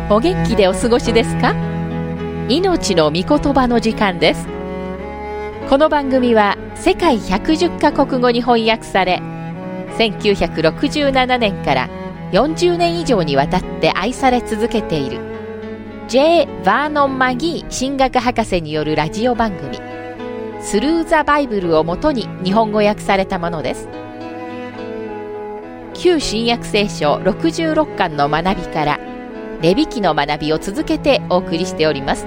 お元気でお過ごしですか？命の御言葉の時間です。この番組は世界110カ国語に翻訳され、1967年から40年以上にわたって愛され続けている J. バーノン・マギー神学博士によるラジオ番組スルー・ザ・バイブルをもとに日本語訳されたものです。旧新約聖書66巻の学びからレビ記の学びを続けてお送りしております。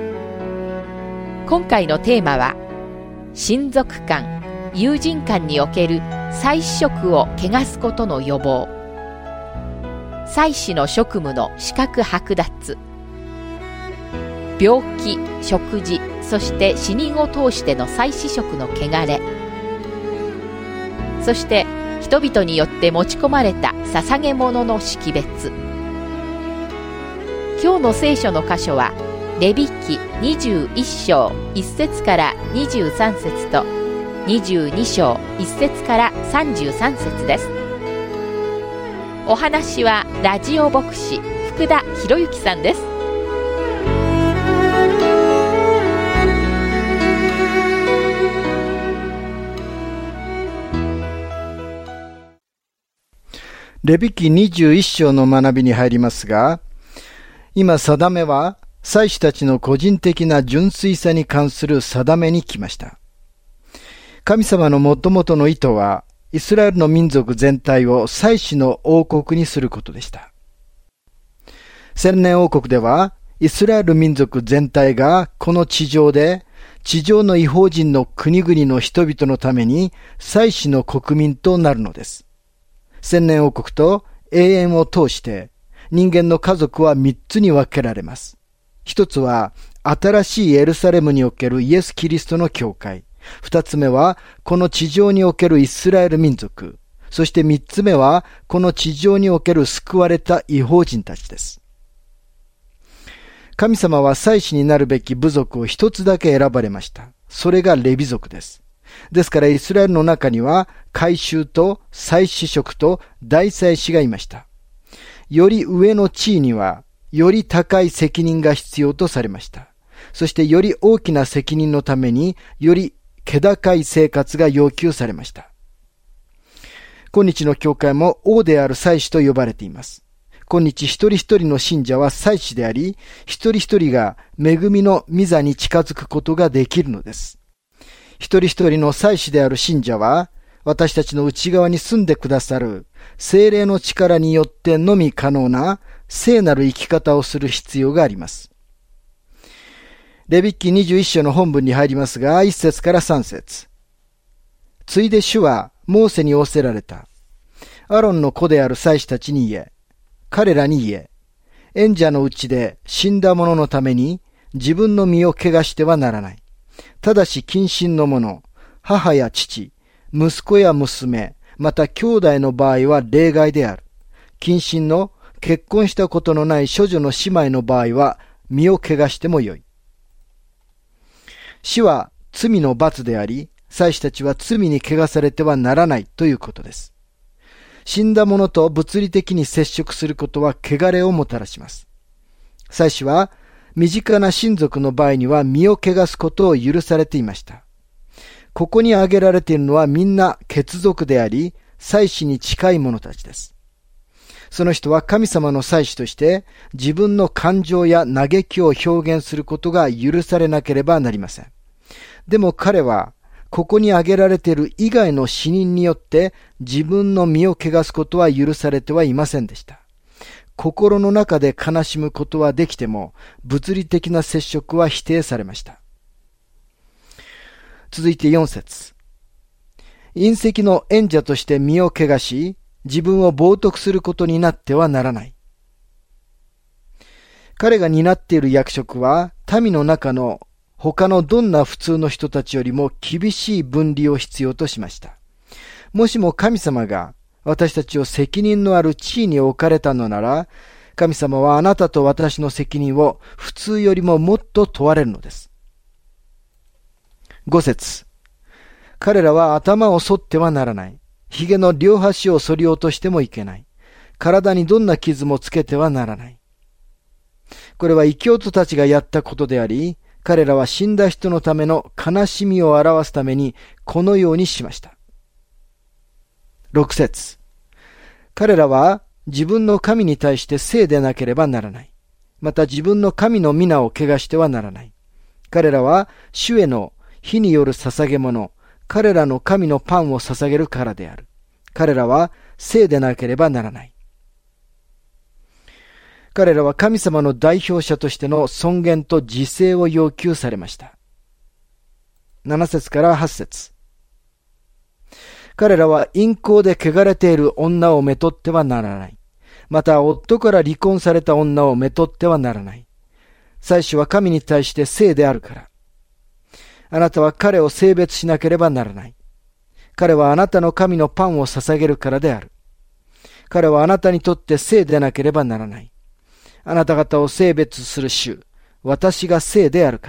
今回のテーマは親族間、友人間における祭司職を汚すことの予防、祭司の職務の資格剥奪、病気、食事、そして死人を通しての祭司職の汚れ、そして人々によって持ち込まれた捧げ物の識別。今日の聖書の箇所はレビ記21章1節から23節と22章1節から33節です。お話はラジオ牧師福田博之さんです。 レビ記21章の学びに入りますが、今定めは祭司たちの個人的な純粋さに関する定めに来ました。神様のもともとの意図は、イスラエルの民族全体を祭司の王国にすることでした。千年王国では、イスラエル民族全体がこの地上で、地上の異邦人の国々の人々のために祭司の国民となるのです。千年王国と永遠を通して、人間の家族は3つに分けられます。一つは、新しいエルサレムにおけるイエス・キリストの教会。二つ目は、この地上におけるイスラエル民族。そして三つ目は、この地上における救われた異邦人たちです。神様は祭司になるべき部族を一つだけ選ばれました。それがレビ族です。ですからイスラエルの中には、改宗と祭司職と大祭司がいました。より上の地位には、より高い責任が必要とされました。そしてより大きな責任のために、より気高い生活が要求されました。今日の教会も王である祭司と呼ばれています。今日一人一人の信者は祭司であり、一人一人が恵みの御座に近づくことができるのです。一人一人の祭司である信者は、私たちの内側に住んでくださる聖霊の力によってのみ可能な聖なる生き方をする必要があります。レビ記21章の本文に入りますが、1節から3節。ついで主はモーセに仰せられた。アロンの子である祭司たちに言え、彼らに言え、縁者のうちで死んだ者のために自分の身を汚してはならない。ただし近親の者、母や父、息子や娘、また兄弟の場合は例外である。近親の結婚したことのない処女の姉妹の場合は身を汚してもよい。死は罪の罰であり、祭司たちは罪に汚されてはならないということです。死んだ者と物理的に接触することは汚れをもたらします。祭司は身近な親族の場合には身を汚すことを許されていました。ここに挙げられているのはみんな血族であり、祭司に近い者たちです。その人は神様の祭司として自分の感情や嘆きを表現することが許されなければなりません。でも彼はここに挙げられている以外の死人によって自分の身を汚すことは許されてはいませんでした。心の中で悲しむことはできても物理的な接触は否定されました。続いて4節。隕石の縁者として身を汚し、自分を冒涜することになってはならない。彼が担っている役職は、民の中の他のどんな普通の人たちよりも厳しい分離を必要としました。もしも神様が私たちを責任のある地位に置かれたのなら、神様はあなたと私の責任を普通よりももっと問われるのです。5節。彼らは頭を剃ってはならない。髭の両端を剃り落としてもいけない。体にどんな傷もつけてはならない。 これは異教徒たちがやったことであり、彼らは死んだ人のための悲しみを表すためにこのようにしました。6節。彼らは自分の神に対して聖でなければならない。また自分の神の皆を汚してはならない。彼らは主への火による捧げ物、彼らの神のパンを捧げるからである。彼らは聖でなければならない。彼らは神様の代表者としての尊厳と自制を要求されました。7節から8節。彼らは淫行で汚れている女をめとってはならない。また夫から離婚された女をめとってはならない。祭司は神に対して聖であるから。あなたは彼を性別しなければならない。彼はあなたの神のパンを捧げるからである。彼はあなたにとって聖でなければならない。あなた方を性別する主、私が聖であるから。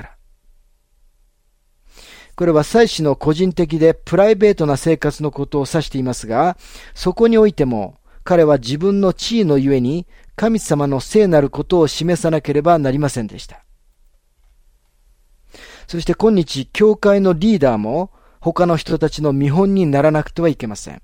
これは祭司の個人的でプライベートな生活のことを指していますが、そこにおいても彼は自分の地位のゆえに神様の聖なることを示さなければなりませんでした。そして今日、教会のリーダーも他の人たちの見本にならなくてはいけません。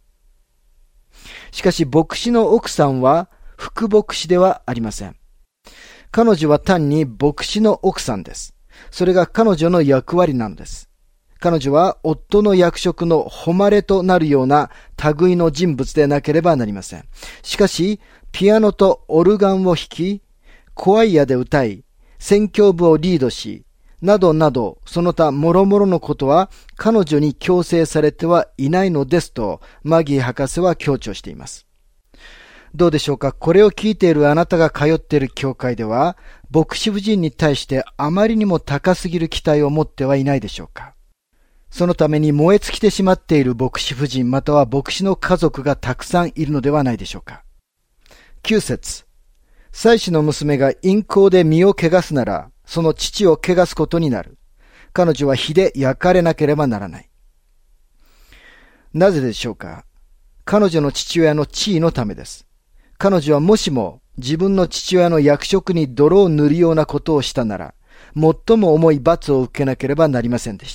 しかし牧師の奥さんは副牧師ではありません。彼女は単に牧師の奥さんです。それが彼女の役割なのです。彼女は夫の役職の誉れとなるような類の人物でなければなりません。しかし、ピアノとオルガンを弾き、コアイアで歌い、宣教部をリードし、などなど、その他諸々のことは彼女に強制されてはいないのですと、マギー博士は強調しています。どうでしょうか。これを聞いているあなたが通っている教会では、牧師夫人に対してあまりにも高すぎる期待を持ってはいないでしょうか。そのために燃え尽きてしまっている牧師夫人または牧師の家族がたくさんいるのではないでしょうか。9節。祭司の娘が淫行で身を汚すなら、その父を汚すことになる。彼女は火で焼かれなければならない。なぜでしょうか。彼女の父親の地位のためです。彼女はもしも自分の父親の役職に泥を塗るようなことをしたなら、最も重い罰を受けなければなりませんでした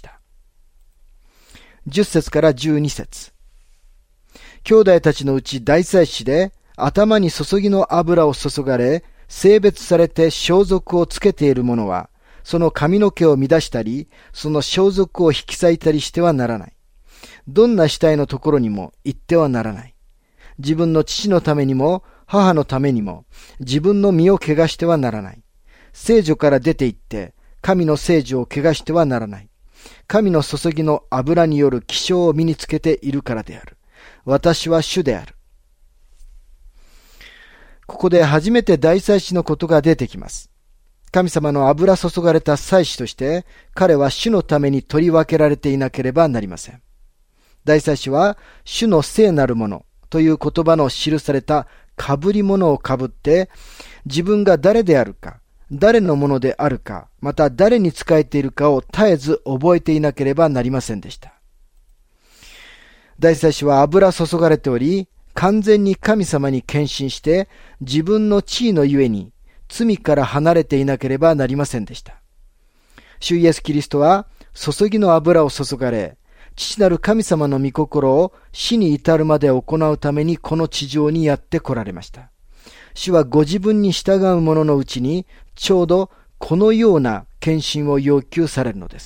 。10節から12節。兄弟たちのうち大祭司で頭に注ぎの油を注がれ、性別されて装束をつけている者は、その髪の毛を乱したり、その装束を引き裂いたりしてはならない。どんな死体のところにも行ってはならない。自分の父のためにも、母のためにも、自分の身を汚してはならない。聖女から出て行って、神の聖女を汚してはならない。神の注ぎの油による気性を身につけているからである。私は主である。ここで初めて大祭司のことが出てきます。神様の油注がれた祭司として、彼は主のために取り分けられていなければなりません。大祭司は、主の聖なるものという言葉の記された被り物を被って、自分が誰であるか、誰のものであるか、また誰に仕えているかを絶えず覚えていなければなりませんでした。大祭司は油注がれており、完全に神様に献身して、自分の地位のゆえに罪から離れていなければなりませんでした。主イエスキリストは注ぎの油を注がれ、父なる神様の御心を死に至るまで行うためにこの地上にやって来られました。主はご自分に従う者のうちにちょうどこのような献身を要求されるのです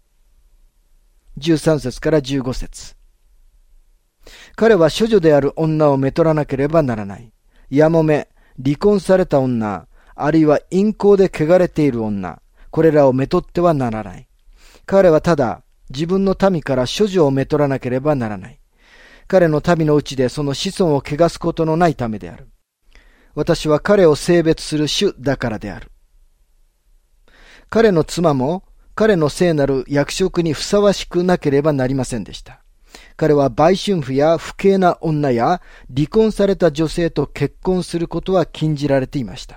。13節から15節。彼は処女である女をめとらなければならない。やもめ、離婚された女、あるいは淫行で汚れている女、これらをめとってはならない。彼はただ自分の民から処女をめとらなければならない。彼の民のうちでその子孫を汚すことのないためである。私は彼を性別する主だからである。彼の妻も彼の聖なる役職にふさわしくなければなりませんでした。彼は売春婦や不敬な女や離婚された女性と結婚することは禁じられていました。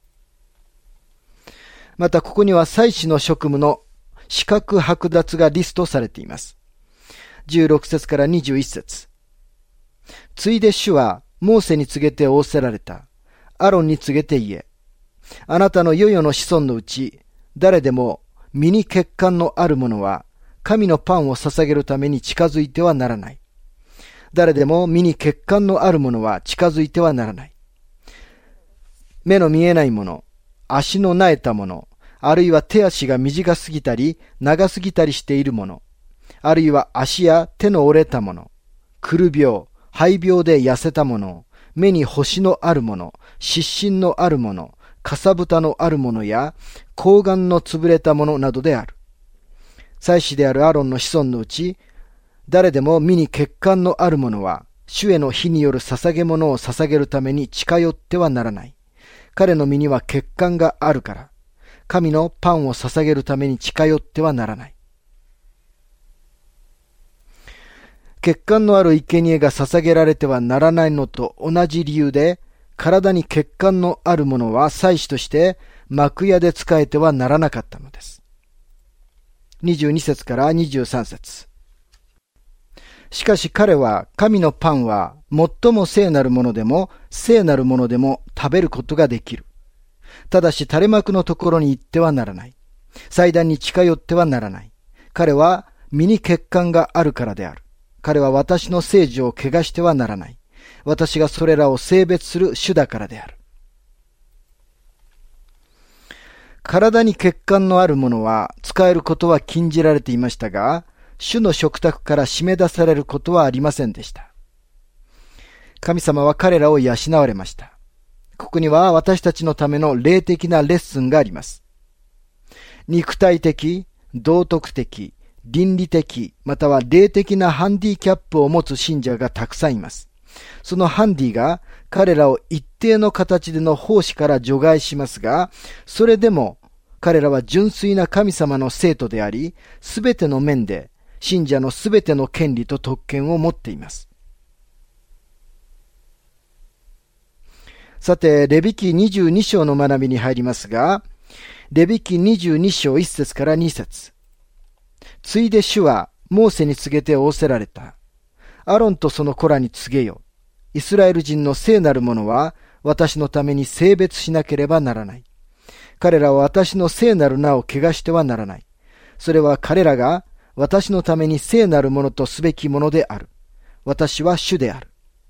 またここには祭司の職務の資格剥奪がリストされています。16節から21節。ついで主はモーセに告げて仰せられた。アロンに告げて言え。 あなたの世々の子孫のうち、誰でも身に血管のある者は、神のパンを捧げるために近づいてはならない。誰でも身に血管のある者は近づいてはならない。目の見えない者、足の苗えた者、あるいは手足が短すぎたり長すぎたりしている者、あるいは足や手の折れた者、くる病、肺病で痩せた者、目に星のある者、湿疹のある者、かさぶたのある者や、睾丸の潰れた者などである。祭司であるアロンの子孫のうち、誰でも身に血管のある者は、主への火による捧げ物を捧げるために近寄ってはならない。彼の身には血管があるから、神のパンを捧げるために近寄ってはならない。血管のある生贄が捧げられてはならないのと同じ理由で、体に血管のあるものは祭司として幕屋で仕えてはならなかったのです。22節から23節。しかし彼は神のパンは最も聖なるものでも聖なるものでも食べることができる。ただし垂れ幕のところに行ってはならない。祭壇に近寄ってはならない。彼は身に血管があるからである。彼は私の聖事を汚してはならない。私がそれらを聖別する主だからである。体に血管のあるものは使えることは禁じられていましたが、主の食卓から締め出されることはありませんでした。神様は彼らを養われました。ここには私たちのための霊的なレッスンがあります。肉体的、道徳的、倫理的、または霊的なハンディキャップを持つ信者がたくさんいます。そのハンディが彼らを一定の形での奉仕から除外しますが、それでも彼らは純粋な神様の生徒であり、すべての面で信者のすべての権利と特権を持っています。さて、レビ記22章の学びに入りますが、レビ記22章1節から2節。ついで主はモーセに告げて仰せられた。アロンとその子らに告げよ。イスラエル人の聖なる者は私のために聖別しなければならない。彼らは私の聖なる名を汚してはならない。それは彼らが私のために聖なるものとすべきものである。私は主である。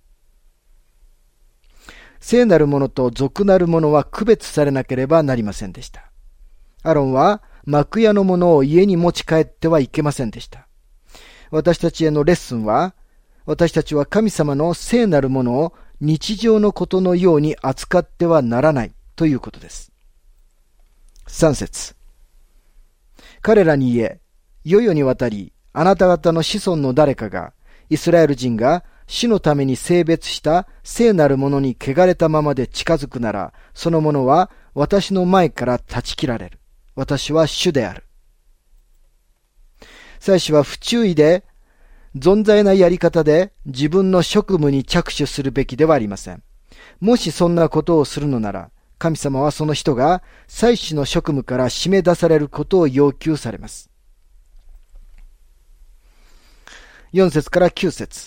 聖なるものと俗なるものは区別されなければなりませんでした。アロンは幕屋のものを家に持ち帰ってはいけませんでした。私たちへのレッスンは、私たちは神様の聖なるものを日常のことのように扱ってはならないということです。3節。彼らに言え、世々にわたり、あなた方の子孫の誰かが、イスラエル人が主のために聖別した聖なるものに汚れたままで近づくなら、そのものは私の前から断ち切られる。私は主である。祭司は不注意で、存在なやり方で自分の職務に着手するべきではありません。もしそんなことをするのなら、神様はその人が祭司の職務から締め出されることを要求されます。4節から9節。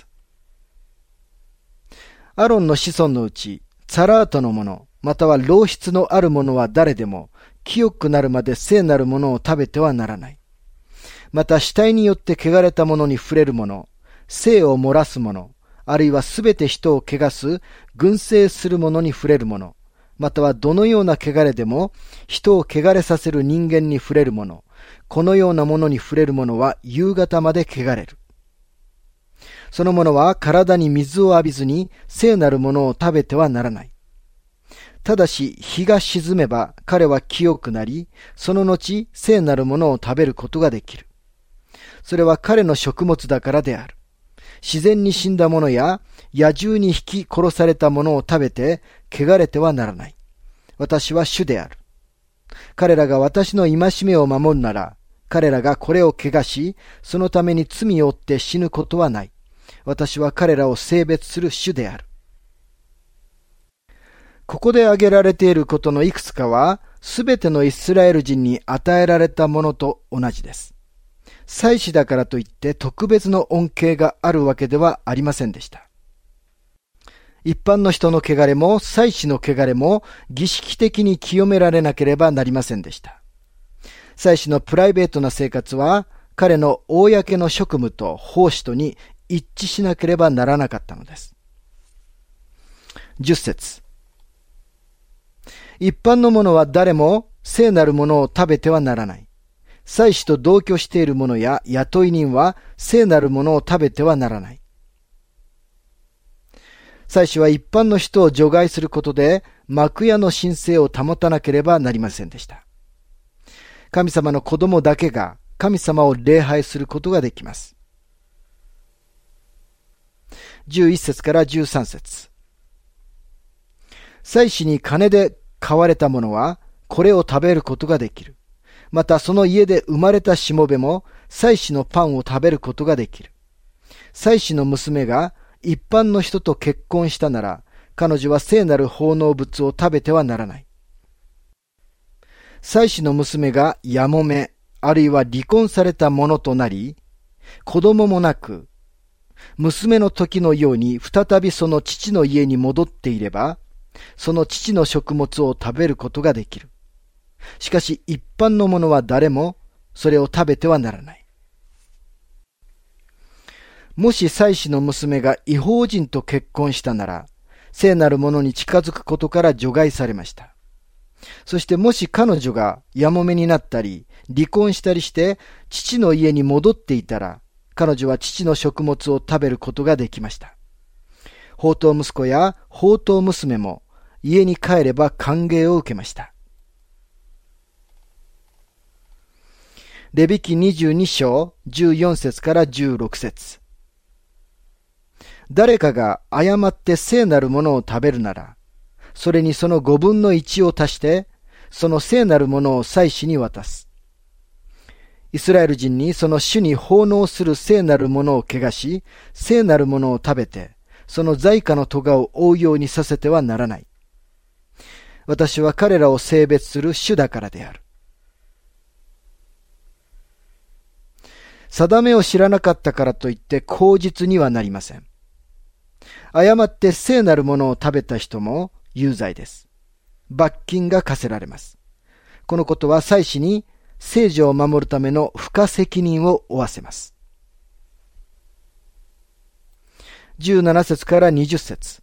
アロンの子孫のうち、ツァラートの者、または漏出のある者は誰でも、清くなるまで聖なるものを食べてはならない。また死体によって汚れたものに触れる者、聖を漏らす者、あるいはすべて人を汚す、群生する者に触れる者、またはどのような汚れでも人を汚れさせる人間に触れる者、このようなものに触れる者は夕方まで汚れる。その者は体に水を浴びずに聖なるものを食べてはならない。ただし日が沈めば彼は清くなり、その後聖なるものを食べることができる。それは彼の食物だからである。自然に死んだものや野獣に引き殺されたものを食べて汚れてはならない。私は主である。彼らが私の戒めを守るなら、彼らがこれを汚し、そのために罪を負って死ぬことはない。私は彼らを聖別する主である。ここで挙げられていることのいくつかは、すべてのイスラエル人に与えられたものと同じです。祭司だからといって特別の恩恵があるわけではありませんでした。 一般の人の汚れも祭司の汚れも儀式的に清められなければなりませんでした。祭司のプライベートな生活は彼の公の職務と奉仕とに一致しなければならなかったのです。10節。一般の者は誰も聖なるものを食べてはならない。祭司と同居している者や雇い人は聖なるものを食べてはならない。祭司は一般の人を除外することで幕屋の神聖を保たなければなりませんでした。神様の子供だけが神様を礼拝することができます。11節から13節。祭司に金で買われた者はこれを食べることができる。またその家で生まれたしもべも祭司のパンを食べることができる。祭司の娘が一般の人と結婚したなら、彼女は聖なる奉納物を食べてはならない。祭司の娘がやもめ、あるいは離婚されたものとなり、子供もなく、娘の時のように再びその父の家に戻っていれば、その父の食物を食べることができる。しかし一般の者は誰もそれを食べてはならない。もし祭司の娘が異邦人と結婚したなら、聖なるものに近づくことから除外されました。そしてもし彼女がやもめになったり、離婚したりして父の家に戻っていたら、彼女は父の食物を食べることができました。放蕩息子や放蕩娘も家に帰れば歓迎を受けました。レビ記22章14節から16節。誰かが誤って聖なるものを食べるなら、それにその5分の1を足して、その聖なるものを祭司に渡す。イスラエル人にその主に奉納する聖なるものを汚し、聖なるものを食べて、その罪過の咎を負うようにさせてはならない。私は彼らを聖別する主だからである。定めを知らなかったからといって口実にはなりません。誤って聖なるものを食べた人も有罪です。罰金が課せられます。このことは祭司に聖所を守るための不可責任を負わせます。17節から20節。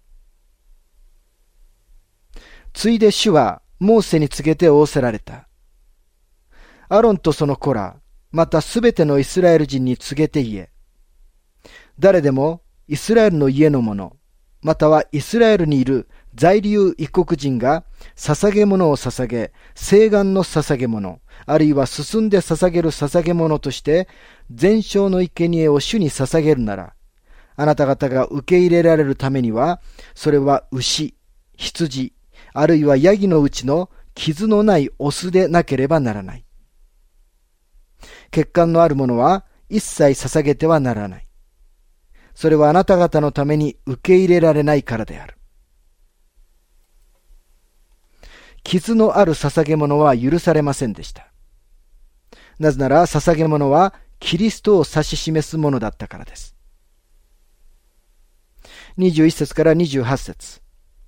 ついで主はモーセに告げて仰せられた。アロンとその子ら、またすべてのイスラエル人に告げて言え。誰でもイスラエルの家の者、またはイスラエルにいる在留異国人が捧げ物を捧げ、聖願の捧げ物、あるいは進んで捧げる捧げ物として、全焼の生贄を主に捧げるなら、あなた方が受け入れられるためには、それは牛、羊、あるいはヤギのうちの傷のないオスでなければならない。血管のあるものは一切捧げてはならない。それはあなた方のために受け入れられないからである。傷のある捧げ物は許されませんでした。なぜなら捧げ物はキリストを指し示すものだったからです。21節から28節。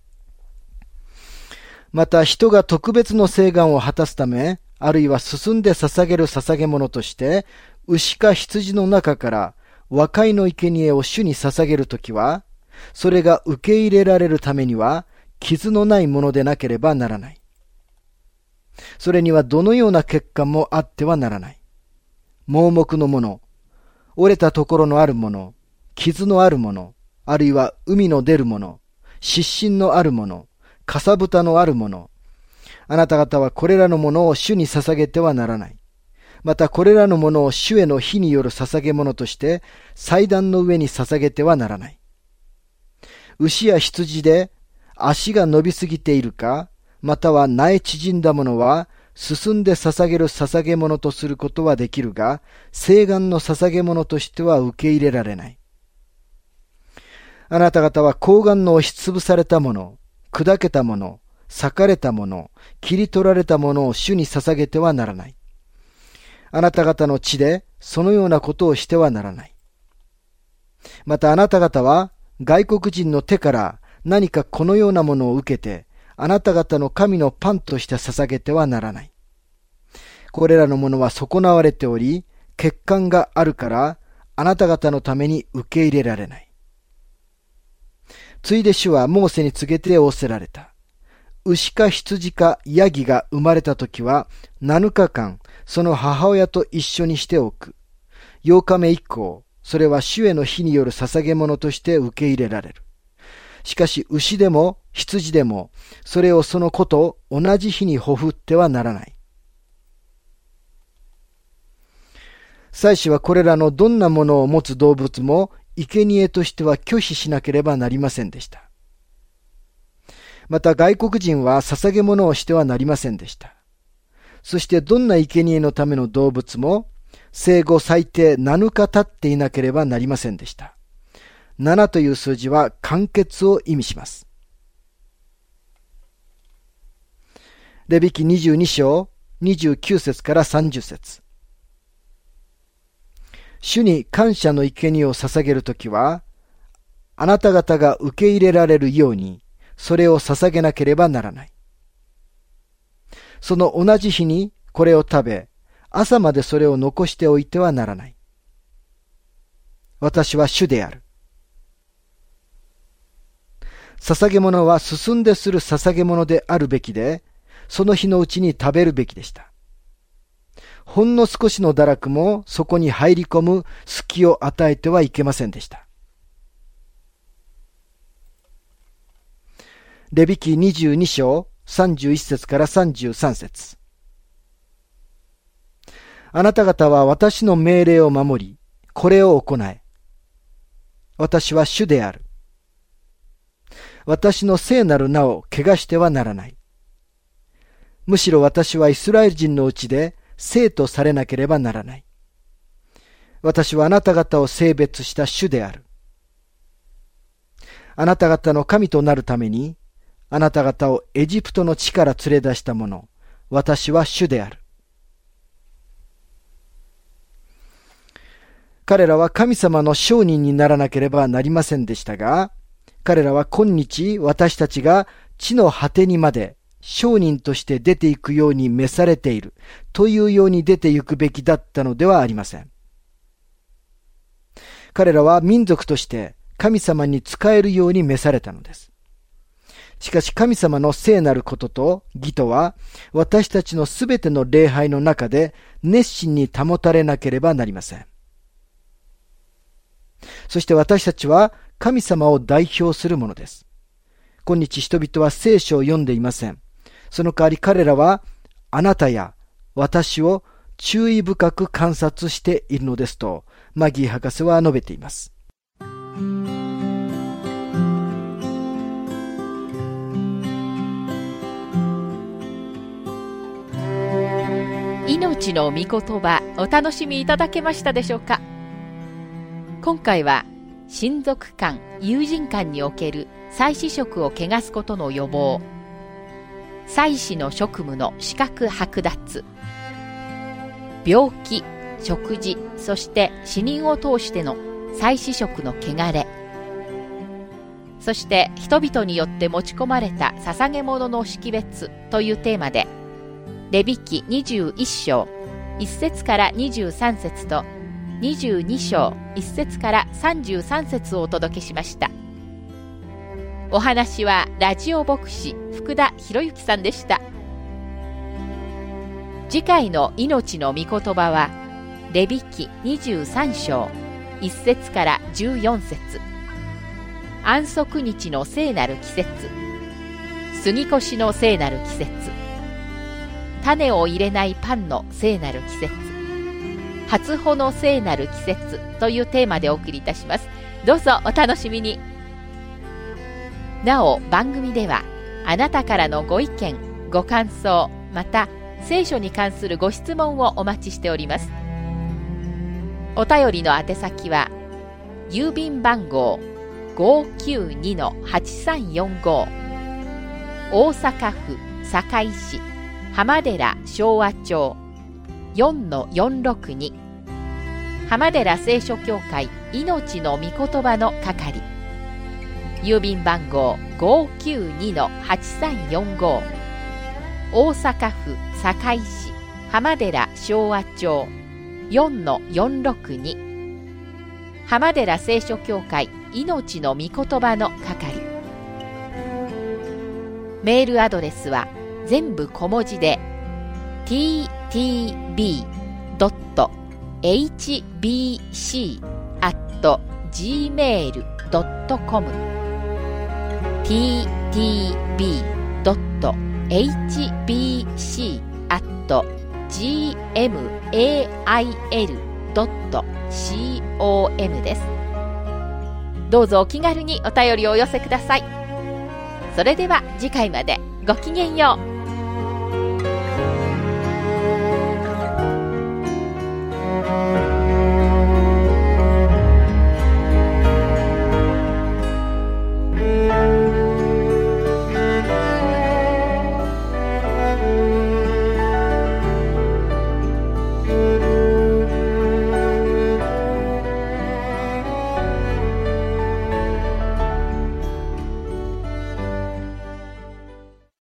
また人が特別の聖願を果たすため、あるいは進んで捧げる捧げ物として、牛か羊の中から和解の生贄を主に捧げるときは、それが受け入れられるためには、傷のないものでなければならない。それにはどのような欠陥もあってはならない。盲目のもの、折れたところのあるもの、傷のあるもの、あるいは海の出るもの、湿疹のあるもの、かさぶたのあるもの、あなた方はこれらのものを主に捧げてはならない。またこれらのものを主への火による捧げ物として祭壇の上に捧げてはならない。牛や羊で足が伸びすぎているか、または苗縮んだものは進んで捧げる捧げ物とすることはできるが、聖願の捧げ物としては受け入れられない。あなた方は睾丸の押しつぶされたもの、砕けたもの、裂かれたもの、切り取られたものを主に捧げてはならない。あなた方の地でそのようなことをしてはならない。またあなた方は外国人の手から何かこのようなものを受けて、あなた方の神のパンとして捧げてはならない。これらのものは損なわれており、欠陥があるから、あなた方のために受け入れられない。ついで主はモーセに告げて仰せられた。牛か羊かヤギが生まれたときは、7日間、その母親と一緒にしておく。8日目以降、それは主への火による捧げ物として受け入れられる。しかし牛でも羊でも、それをその子と同じ日にほふってはならない。祭司はこれらのどんなものを持つ動物も、生贄としては拒否しなければなりませんでした。また外国人は捧げ物をしてはなりませんでした。そしてどんな生贄のための動物も、生後最低7日経っていなければなりませんでした。7という数字は完結を意味します。レビ記22章29節から30節。主に感謝の生贄を捧げるときは、あなた方が受け入れられるように、それを捧げなければならない。その同じ日にこれを食べ、朝までそれを残しておいてはならない。私は主である。捧げ物は進んでする捧げ物であるべきで、その日のうちに食べるべきでした。ほんの少しの堕落もそこに入り込む隙を与えてはいけませんでした。レビ記22章31節から33節。あなた方は私の命令を守り、これを行え。私は主である。私の聖なる名を汚してはならない。むしろ私はイスラエル人のうちで聖とされなければならない。私はあなた方を聖別した主である。あなた方の神となるために、あなた方をエジプトの地から連れ出したもの、私は主である。彼らは神様の商人にならなければなりませんでしたが、彼らは今日私たちが地の果てにまで商人として出ていくように召されているというように出て行くべきだったのではありません。彼らは民族として神様に仕えるように召されたのです。しかし神様の聖なることと義とは私たちのすべての礼拝の中で熱心に保たれなければなりません。そして私たちは神様を代表するものです。今日人々は聖書を読んでいません。その代わり彼らはあなたや私を注意深く観察しているのですとマギー博士は述べています。 命の御言葉、お楽しみいただけましたでしょうか。今回は親族間、友人間における祭司職を汚すことの予防、祭司の職務の資格剥奪、病気、食事、そして死人を通しての祭司職の汚れ、そして人々によって持ち込まれた捧げ物の識別というテーマで、レビ記21章1節から23節と22章1節から33節をお届けしました。お話はラジオ牧師福田博之さんでした。次回の命の御言葉はレビ記23章1節から14節、安息日の聖なる季節、杉越の聖なる季節、種を入れないパンの聖なる季節、初穂の聖なる季節というテーマでお送りいたします。どうぞお楽しみに。なお番組ではあなたからのご意見、ご感想、また聖書に関するご質問をお待ちしております。お便りの宛先は郵便番号 592-8345 大阪府堺市浜寺昭和町 4-462 浜寺聖書協会命の御言葉の係、郵便番号 592-8345 大阪府堺市浜寺昭和町 4-462 浜寺聖書協会命の御言葉の係。メールアドレスは全部小文字で ttb.hbc@gmail.com ttb.hbc@gmail.com です。どうぞお気軽にお便りをお寄せください。それでは次回までごきげんよう。